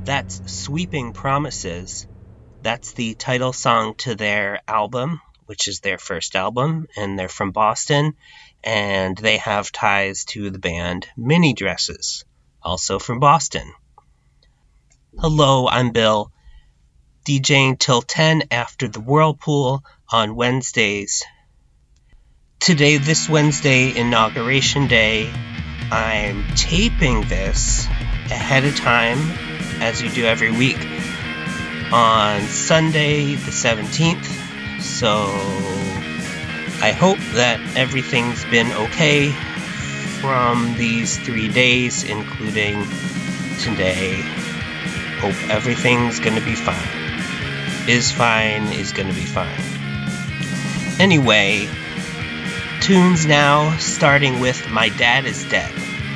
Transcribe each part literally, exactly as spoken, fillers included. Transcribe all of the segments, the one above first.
That's Sweeping Promises. That's the title song to their album, which is their first album, and they're from Boston, and they have ties to the band Mini Dresses, also from Boston. Hello, I'm Bill, DJing till ten after the Whirlpool on Wednesdays. Today, this Wednesday, Inauguration Day, I'm taping this ahead of time, as you do every week, on Sunday the seventeenth, so I hope that everything's been okay from these three days, including today. Hope everything's gonna be fine. Is fine, is gonna be fine. Anyway, tunes now, starting with My Dad Is Dead.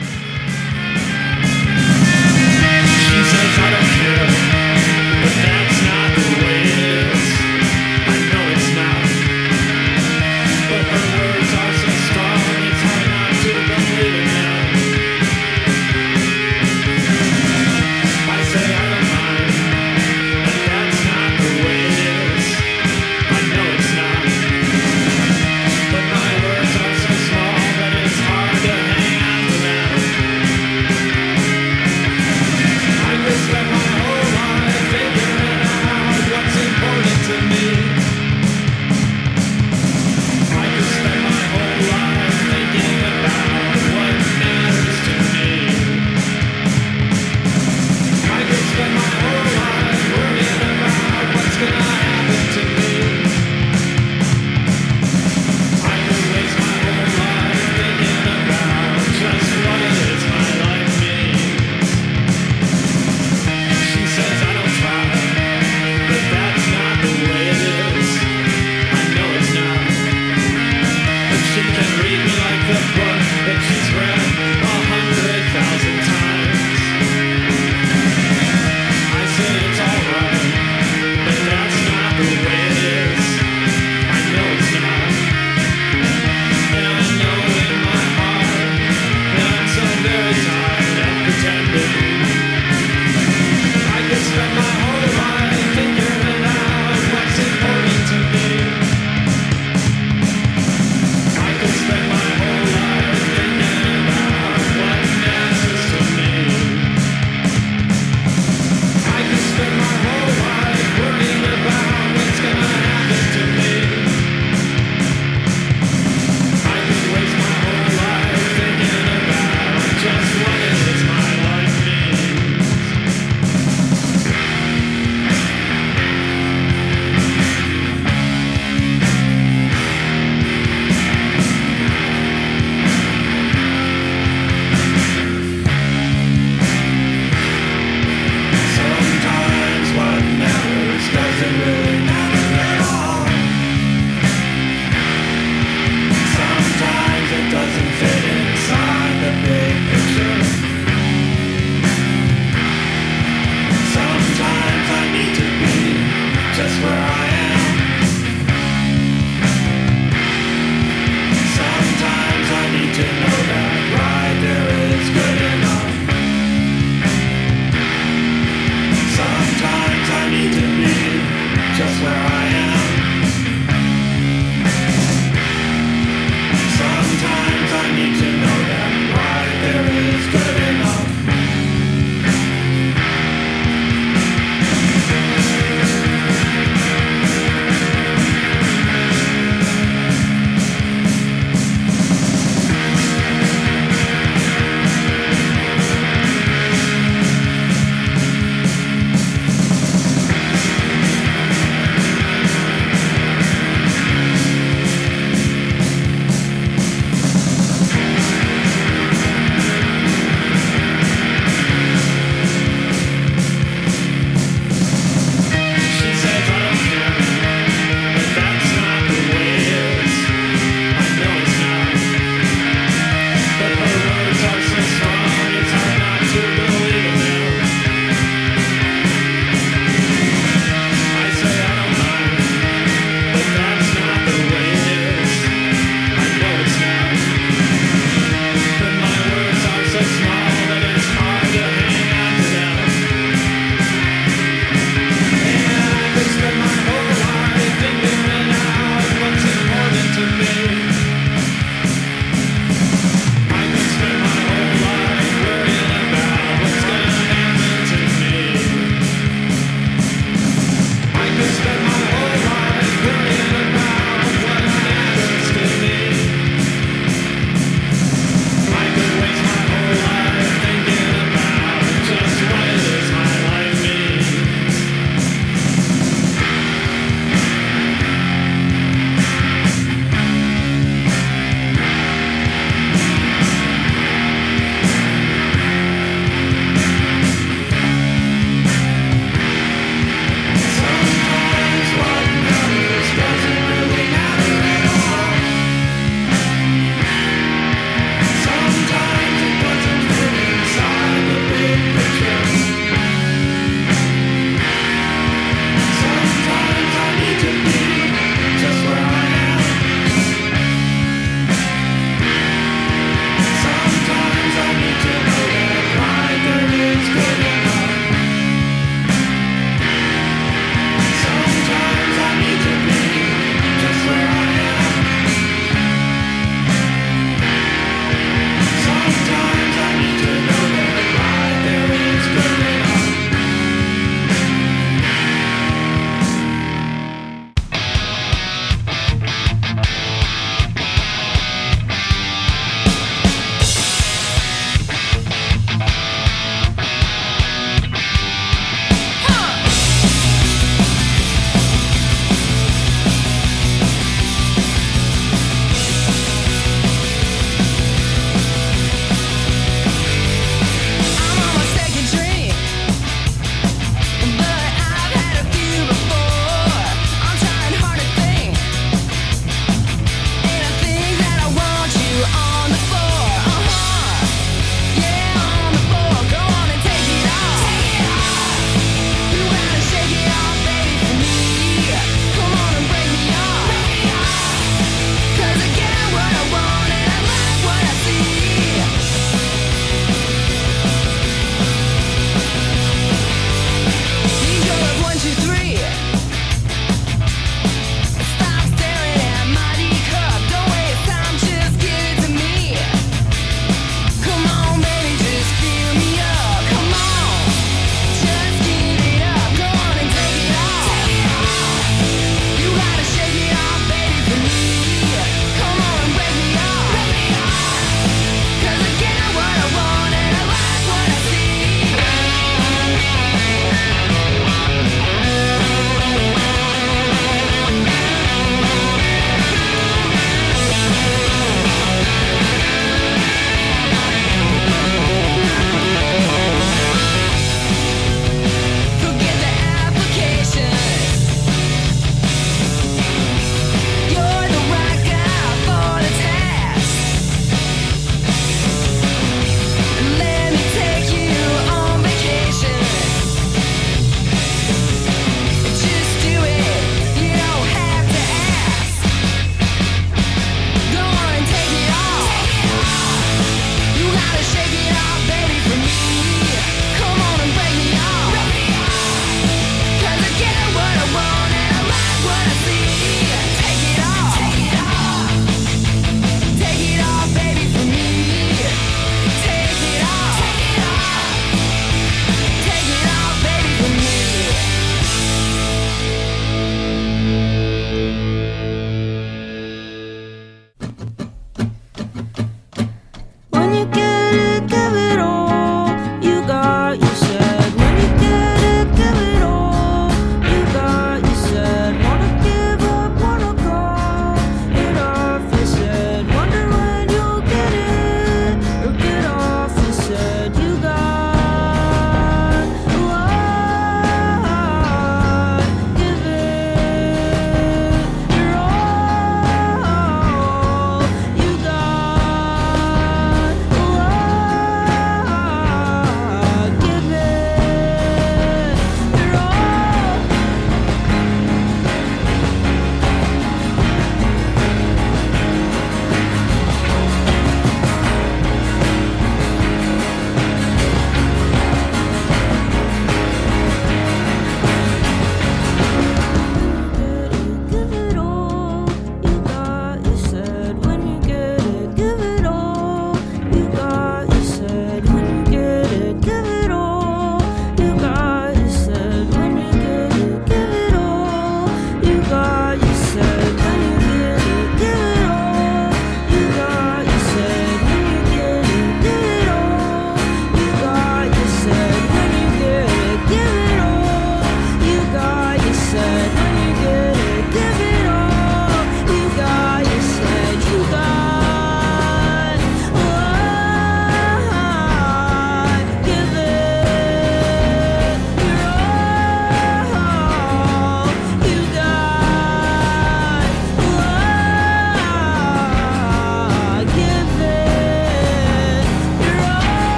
She says I don't care, but that's not the way it is. I know it's not, but her words are so strong, it's hard not to believe in them. I say I don't mind, but that's not the way it is. I know it's not, but my words are so small that it's hard to handle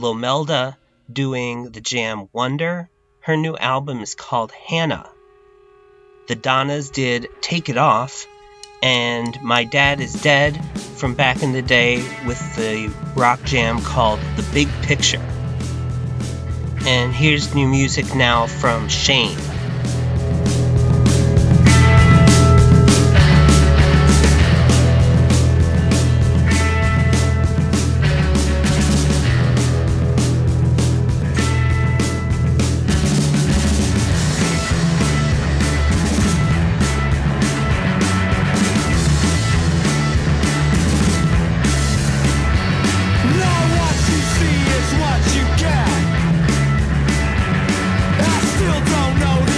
Lomelda doing the jam Wonder. Her new album is called Hannah. The Donnas did Take It Off, and My Dad Is Dead from back in the day with the rock jam called The Big Picture. And here's new music now from Shane. What you get, I still don't know.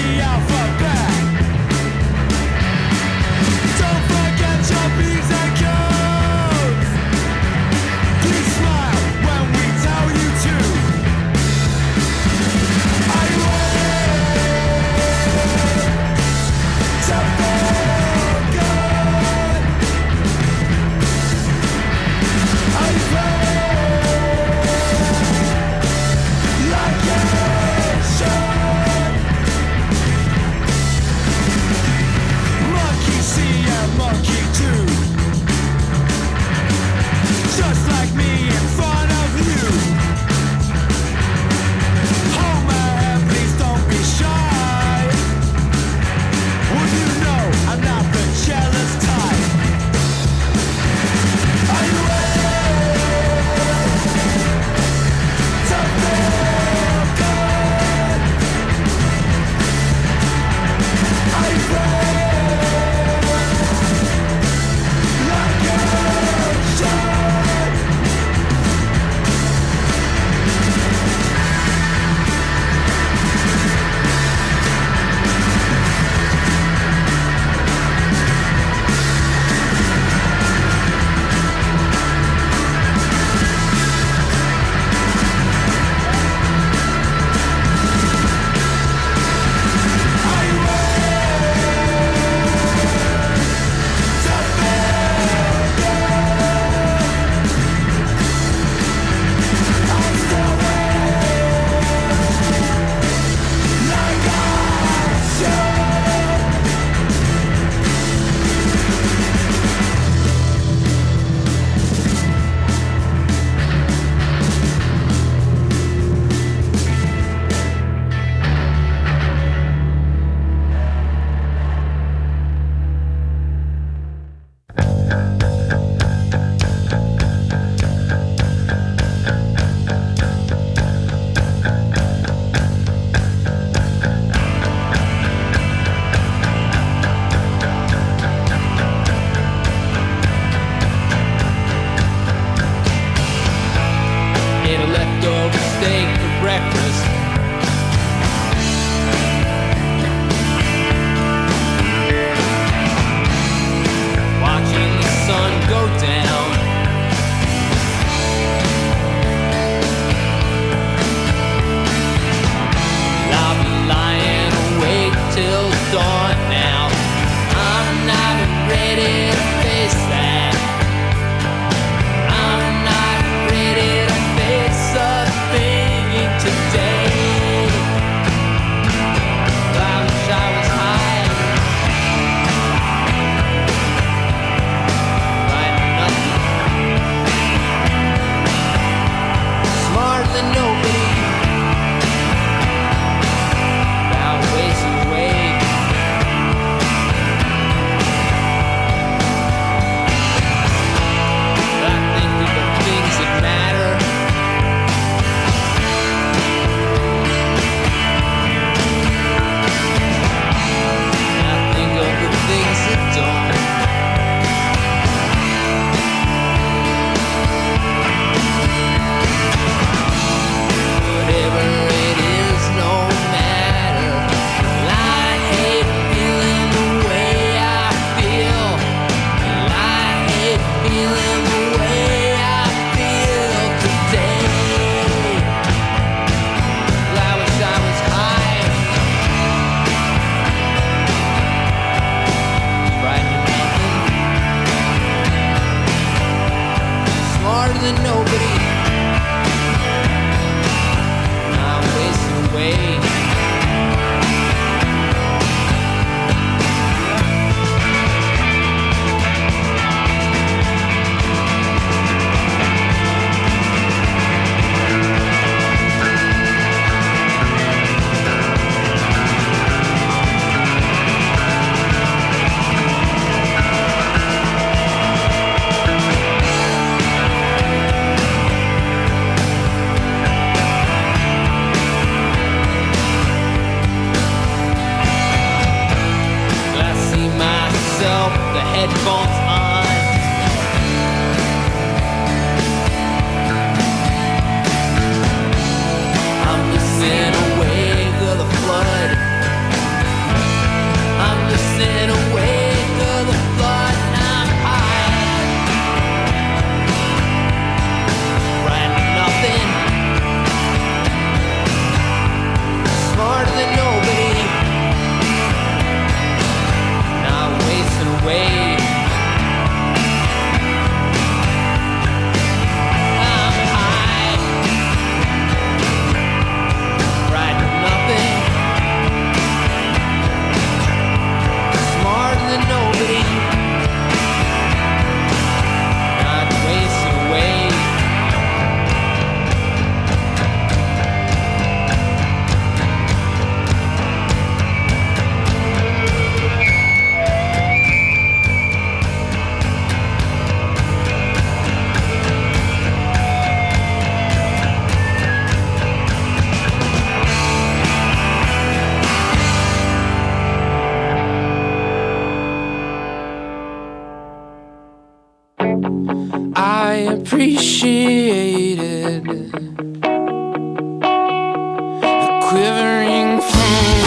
quivering flame.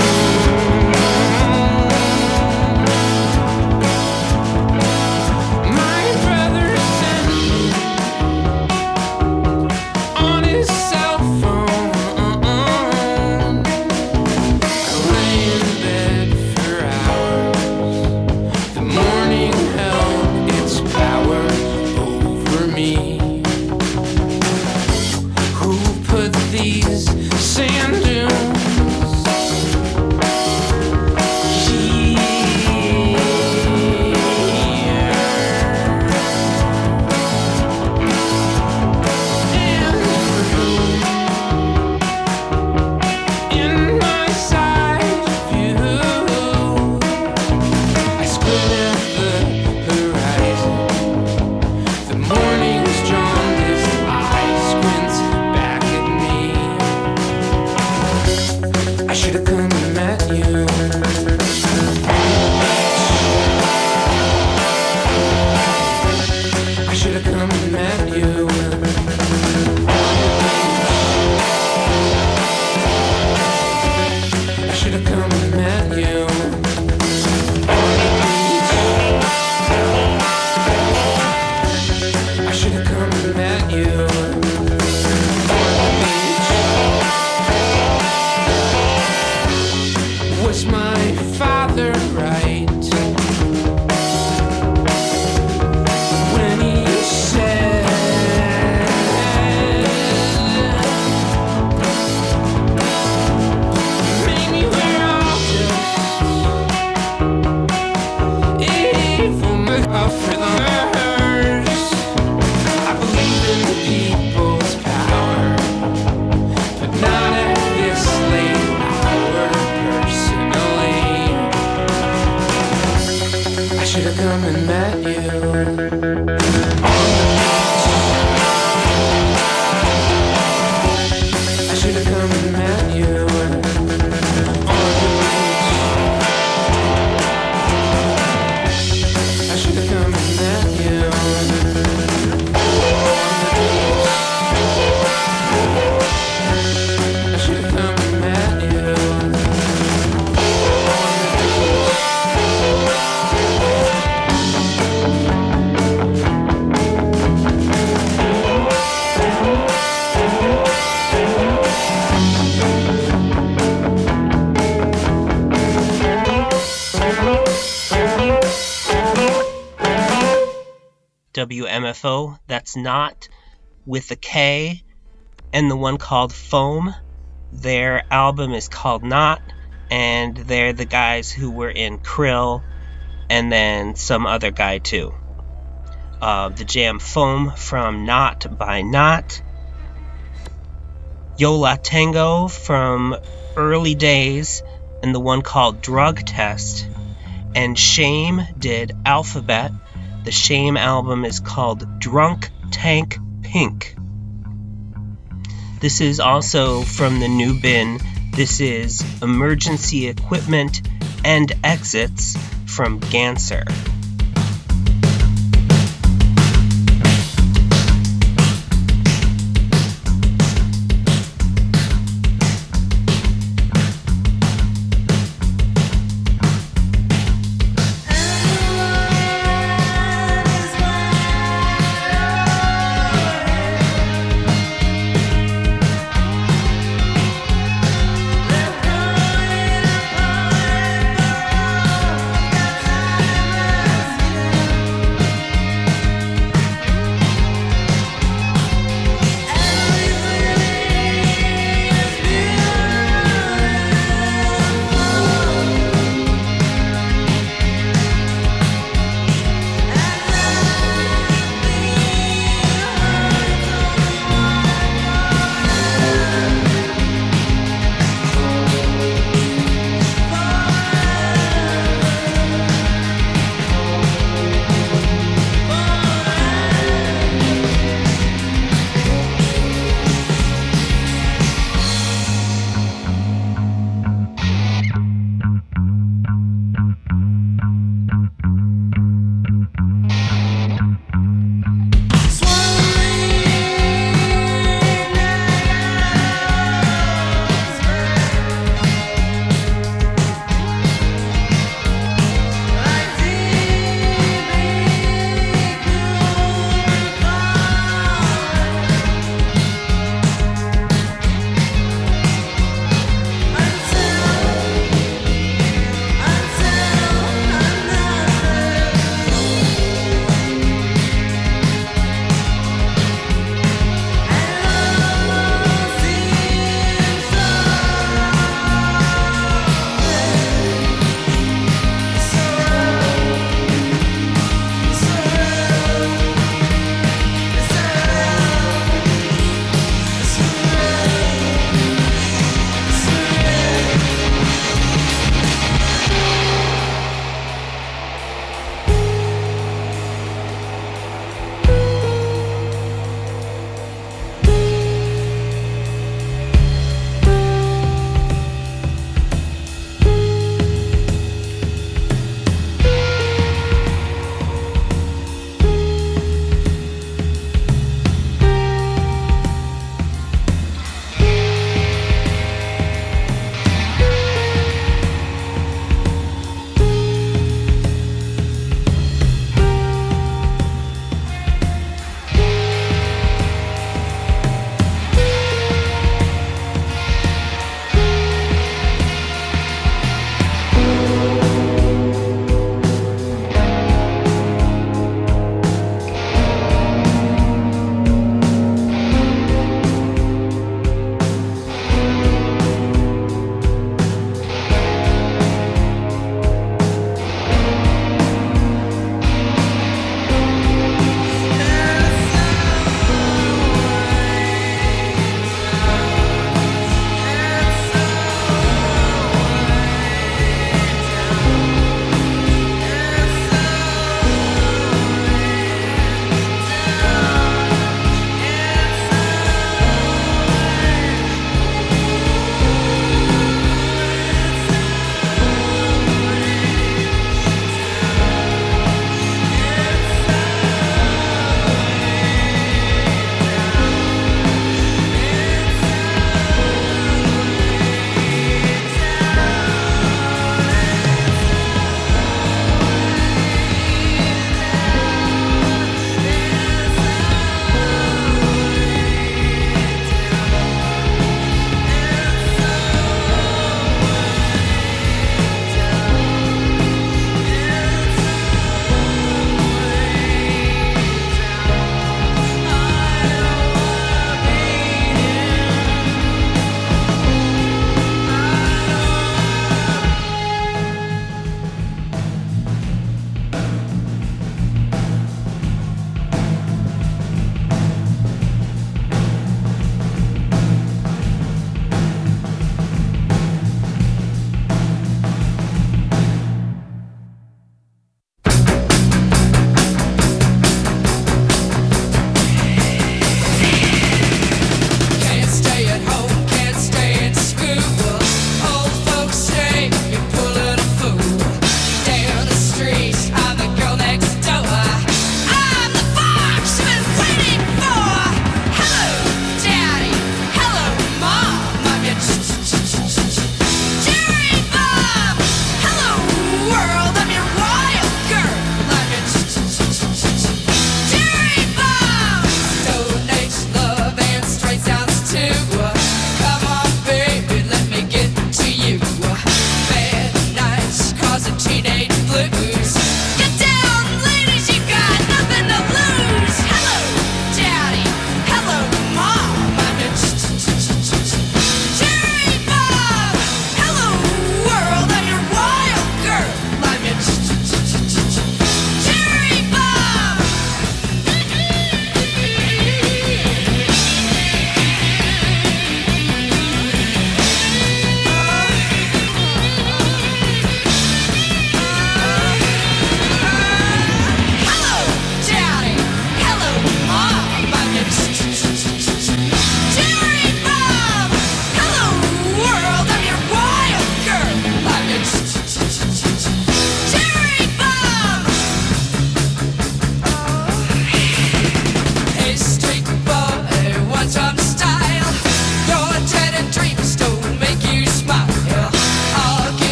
My brother sent me on his cell phone. I lay in bed for hours. The morning held its power over me. Who put these sand dunes in my side view? I squint at the horizon. The morning's jaundiced eye squints back at me. I should have come and met you. I should have come and met you. I should have come and met you. I should have come and met you. Was my father right when he said maybe we're all just evil for the murders? I believe in the people's power, but not at this late hour. Personally, I should have come and met you. I should have come and met you. I should have come and met you. I should have come and met you. W M F O, that's Not with a K, and the one called Foam. Their album is called Not, and they're the guys who were in Krill, and then some other guy too. Uh, the jam Foam from Not by Not. Yo La Tengo from Early Days, and the one called Drug Test. And Shame did Alphabet. The Shame album is called Drunk Tank Pink. This is also from the new bin. This is Emergency Equipment and Exits from Ganser. Let's go.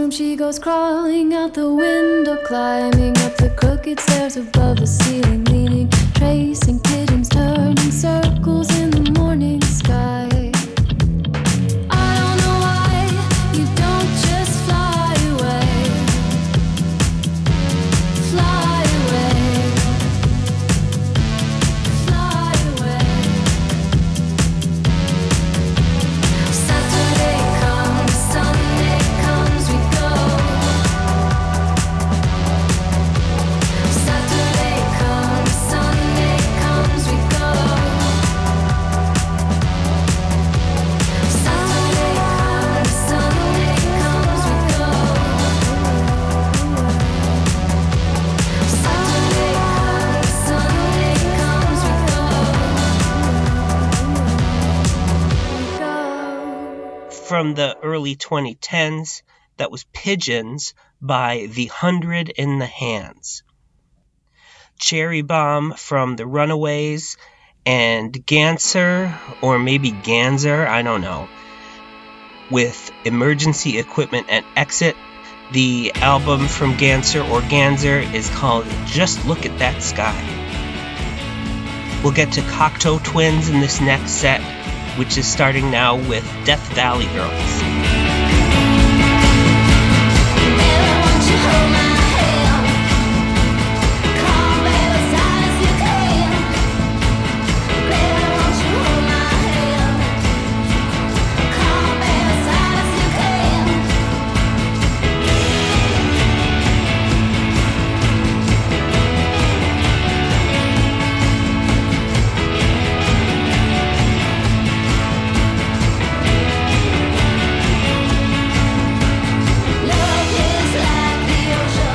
room she goes, crawling out the window, climbing up the crooked stairs above the ceiling, leaning, tracing pigeons, turning circles in the morning sky. I don't know why you don't just fly away, fly away, fly away. Saturday comes, Sunday comes, we go. Saturday comes, Sunday comes, we go. Saturday comes, Sunday comes, we go. Saturday comes, Sunday comes, we go. We go. From the early twenty tens, that was Pigeons by The Hundred in the Hands. Cherry Bomb from The Runaways, and Ganser, or maybe Ganser, I don't know, with Emergency Equipment and Exit. The album from Ganser or Ganser is called Just Look at That Sky. We'll get to Cocteau Twins in this next set, which is starting now with Death Valley Girls. Baby, won't you hold my hand? Come, baby, as high as you can. Baby, won't you hold my hand? Come, baby, as high as you can. Love is like the ocean.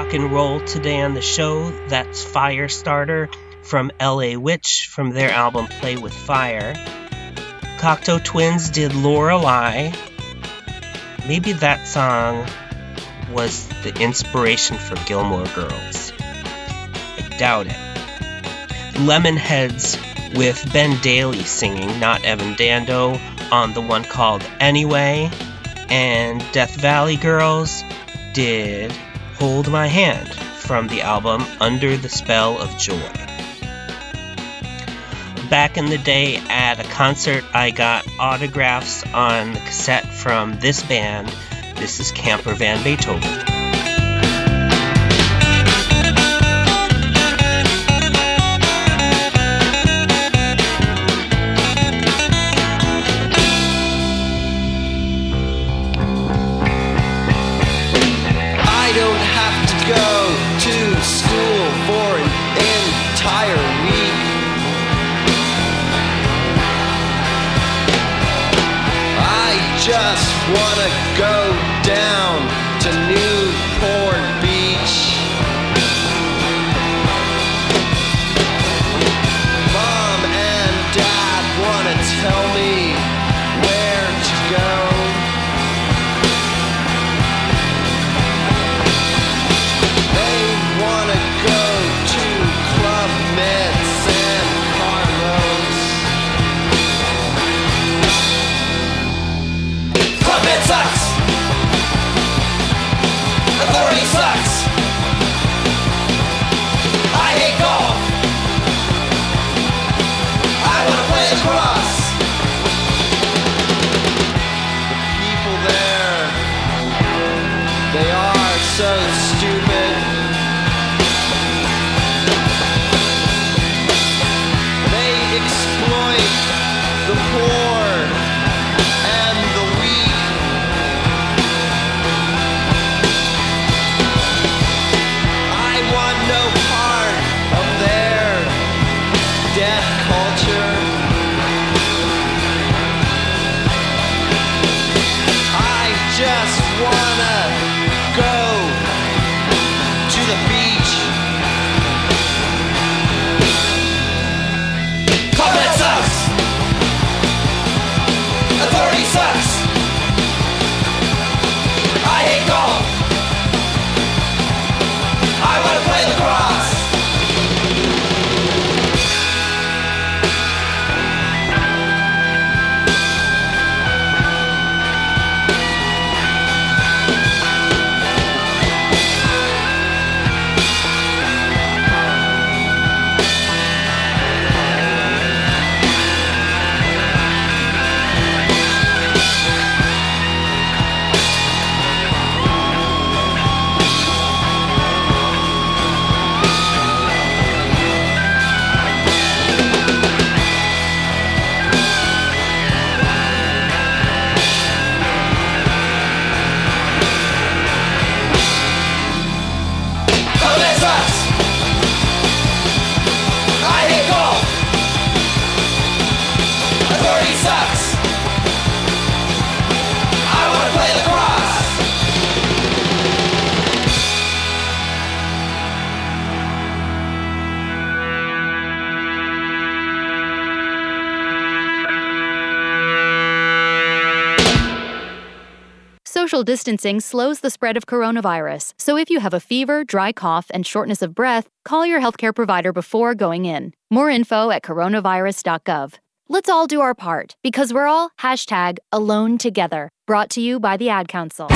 rock and roll today on the show. That's Firestarter from L A Witch from their album Play With Fire. Cocteau Twins did Lorelei. Maybe that song was the inspiration for Gilmore Girls. I doubt it. Lemonheads with Ben Daly singing, not Evan Dando, on the one called Anyway. And Death Valley Girls did Hold My Hand from the album Under the Spell of Joy. Back in the day at a concert, I got autographs on the cassette from this band. This is Camper Van Beethoven. I don't have to go to school for an entire week. I just wanna go down to Newport Beach. Mom and Dad wanna tell me where to go. They wanna go to Club Med San Carlos. Club Med sucks. Authority sucks. I hate golf. I wanna play lacrosse. The people there, they are so stupid. They exploit the poor and the weak. I want no part of their death culture. I just wanna go to the beach. Club Med sucks. Authority sucks. I hate golf. I wanna play lacrosse. Club Med sucks. I hate golf. Authority sucks. I wanna play lacrosse. Social distancing slows the spread of coronavirus, so if you have a fever, dry cough, and shortness of breath, call your healthcare provider before going in. More info at coronavirus dot gov. Let's all do our part, because we're all hashtag alone together. Brought to you by the Ad Council.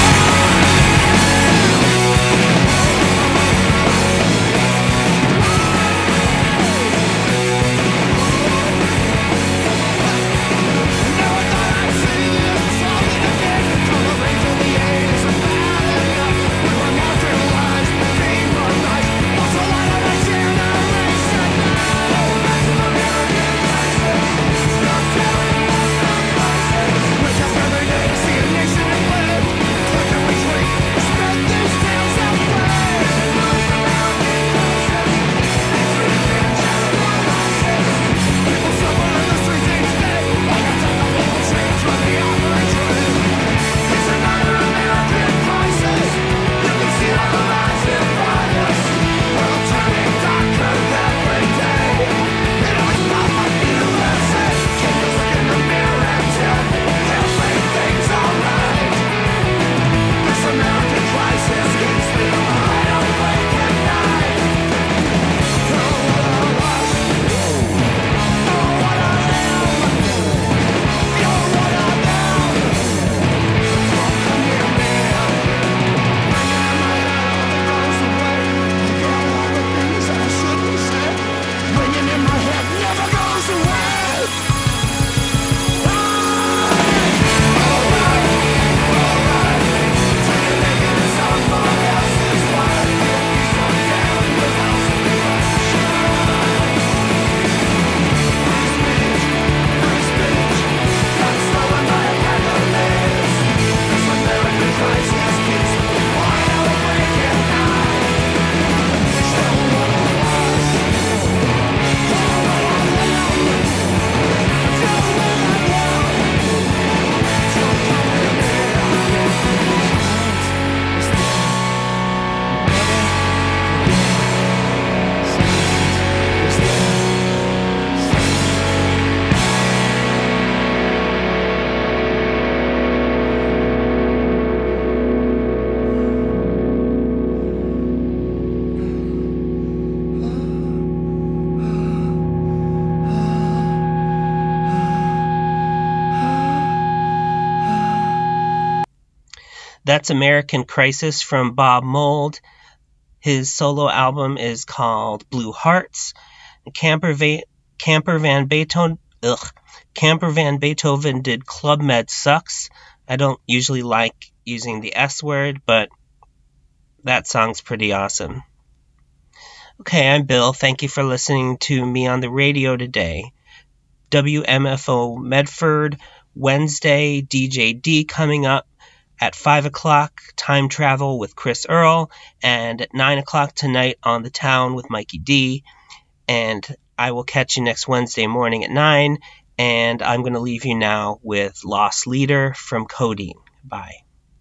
Every day, see a nation and live. It's like a retreat. Spread these tales out. That's American Crisis from Bob Mould. His solo album is called Blue Hearts. Camper, Va- Camper Van Beethoven, ugh, Camper Van Beethoven did Club Med Sucks. I don't usually like using the S word, but that song's pretty awesome. Okay, I'm Bill. Thank you for listening to me on the radio today. W M F O Medford, Wednesday, D J D coming up at five o'clock, Time Travel with Chris Earl, and at nine o'clock tonight on The Town with Mikey D. And I will catch you next Wednesday morning at nine, and I'm going to leave you now with Lost Leader from Codeine. Bye.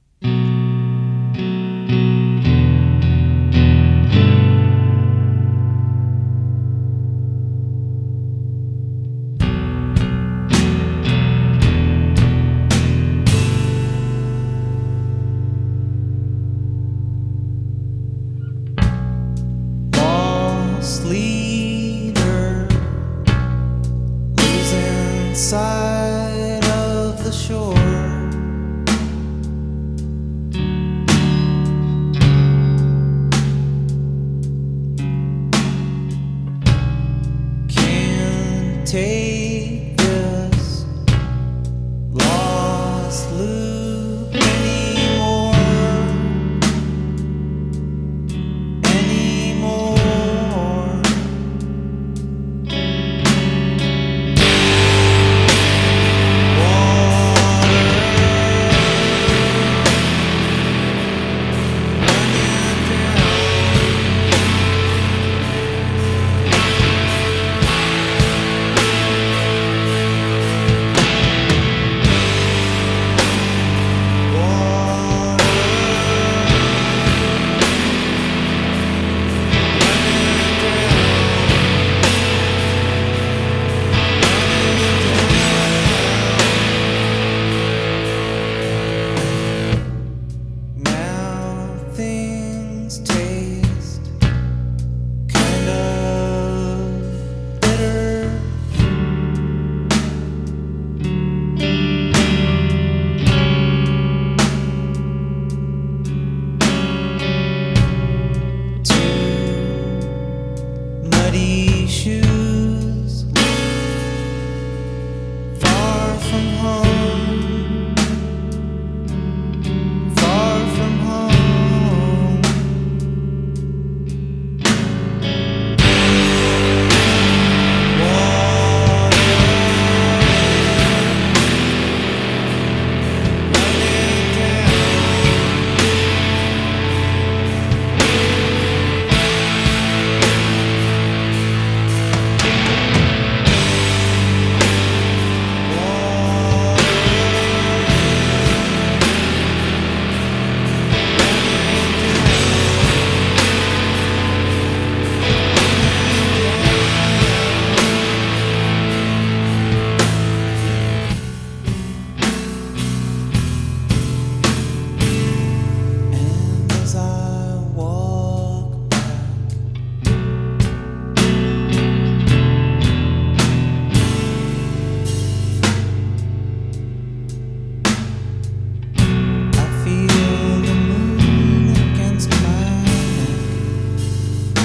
Lost leader, losing sight of the shore. Can't take this lost loop anymore. Anymore. Now things taste kind of bitter. Two muddy shoes, far from home. Far from home. Water running down. Water And as I walk back, I feel the moon against my neck.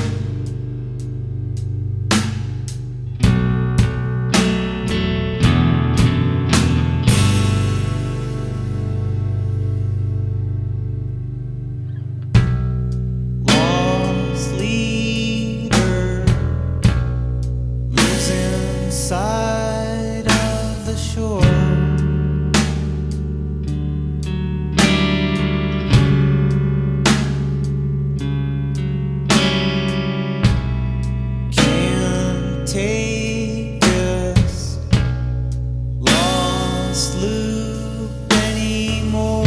Lost leader, losing sight of the shore. Can't take this lost loop anymore.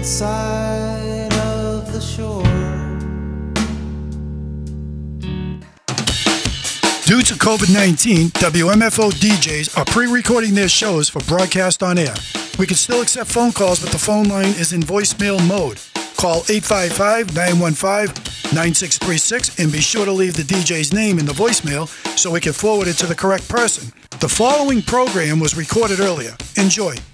side of the shore. Due to COVID nineteen, W M F O D Js are pre-recording their shows for broadcast on air. We can still accept phone calls, but the phone line is in voicemail mode. Call eight five five, nine one five, nine six three six and be sure to leave the D J's name in the voicemail so we can forward it to the correct person. The following program was recorded earlier. Enjoy.